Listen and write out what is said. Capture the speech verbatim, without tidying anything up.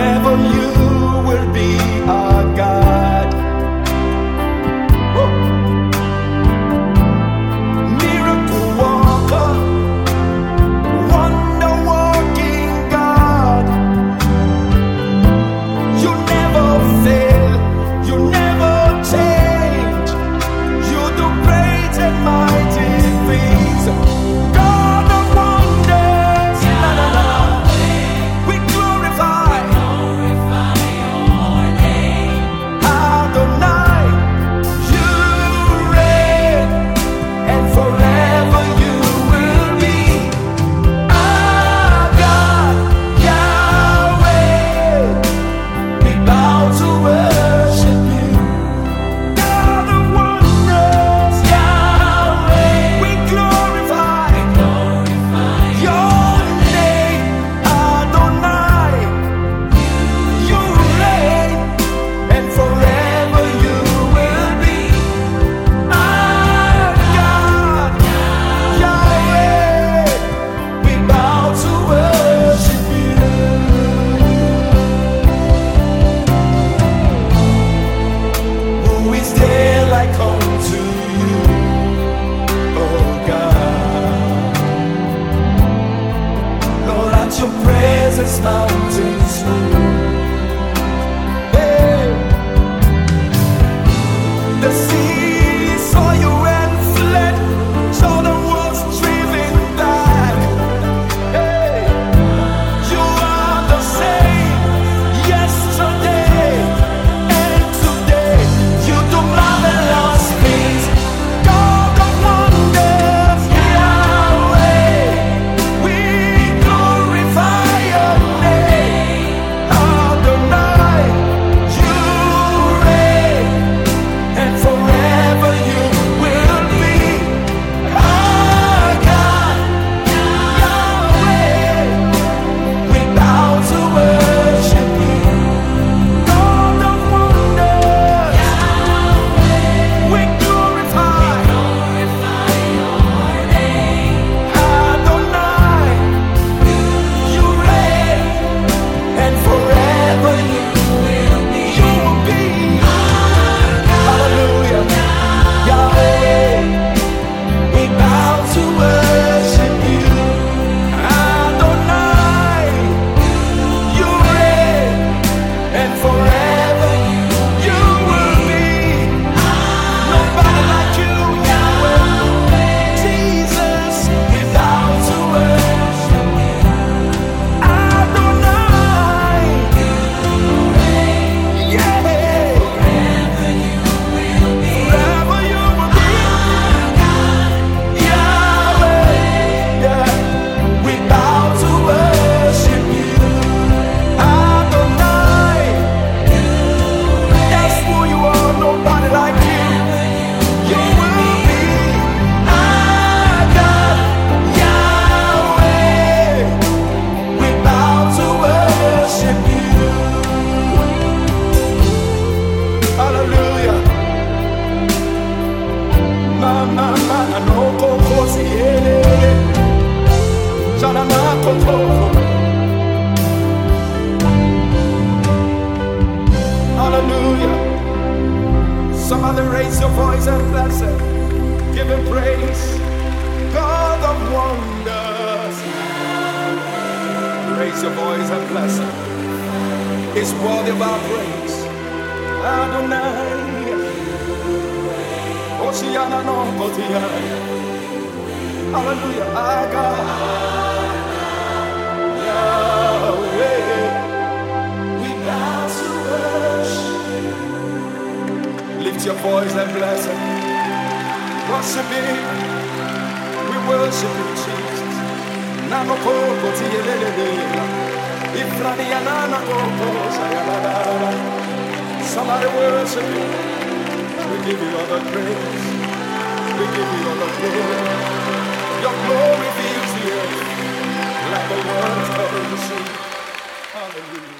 forever you will be our God. Woo. Miracle worker, wonder working God. You never fail, you never change. You do great and mighty things. God of wonders, na, na, na. We glorify, Glorify your name. Adonai. You reign, and forever you will be our God, Yahweh. We bow to worship you. God of wonders, Yahweh. We glorify Glorify your name, Adonai. You reign, and forever you will be our God, Yahweh. We bow to worship you. Who is there like unto you, oh God? Lord, at your presence mountains move. Hey. The sea saw you and fled. Jordan was driven back. Hey. You are the same yesterday and today. You do marvelous things. God of wonders, Yahweh. We glorify your name, Adonai. You reign, and forever you will be our God, Yahweh. We bow to worship you, God of wonders. We glorify Glorify your name. Adonai. You reign, and forever you Will be you will be. Hallelujah. Yahweh. We bow to worship you. Adonai. You reign, and forever you will be. Nobody like you, Yahweh. Jesus. We bow to worship you. Adonai. Yeah. Forever you will be Forever you will be. Yahweh. Yeah. We bow to worship you. Adonai. That's who you are. Nobody like you. You will be our God, Yahweh. We bow to worship you. Hallelujah. Mama, mama, no koko siele. Shana na koko. Hallelujah. Somebody raise your voice and bless him. Give him praise. God of wonders. Raise your voice and bless him. It's worthy of our praise. Adonai. Oceana no Kotiana. Hallelujah. Our God. Yahweh. We bow to worship. Lift your voice and bless him. Worship him. We worship you, Jesus. Nano koko tiyelelele. Ifrani yanana koko sayalala. Somebody worship him. We give you all the praise. We give you all the glory. Your glory fills the earth like the waters of the sea. Hallelujah.